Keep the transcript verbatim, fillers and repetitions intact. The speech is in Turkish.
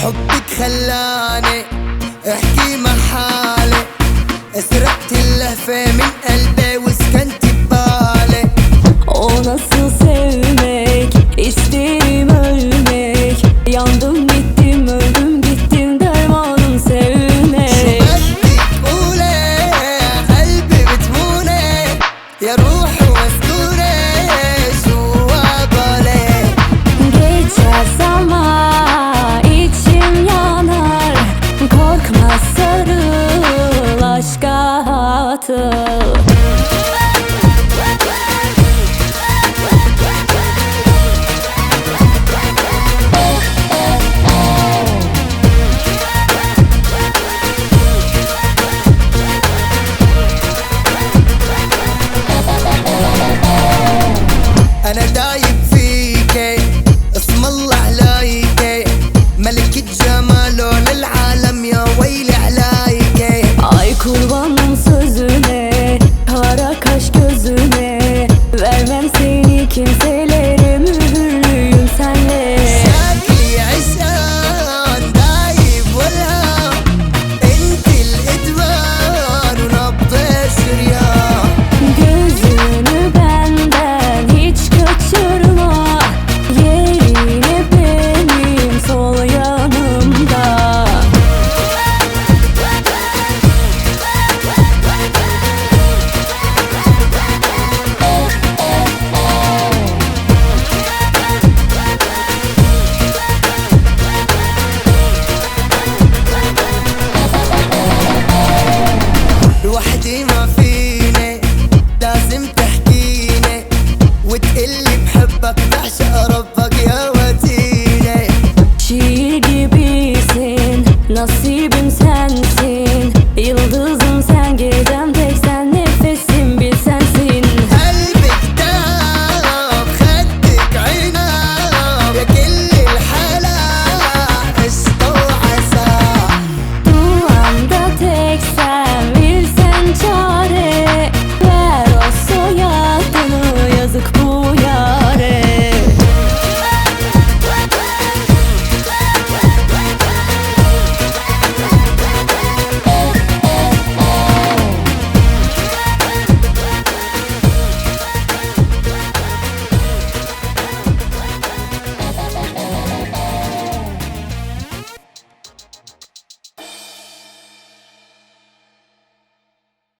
حبك خلاني احكي محالي، سرقت اللهفة من قلبي وسكنت ببالي. O nasıl sevmek, isterim ölmek. Yandım bittim öldüm gittim dermanım sevmek. شو بدك قولي قلبي بتموني يا روح ومسكوني جوا بالي. Geçer zaman içim yanar, korkma sarıl aşka atıl. أنا دايب فيكي اسم الله عليكي، ملكة جماله للعالم يا ويلي عليكي.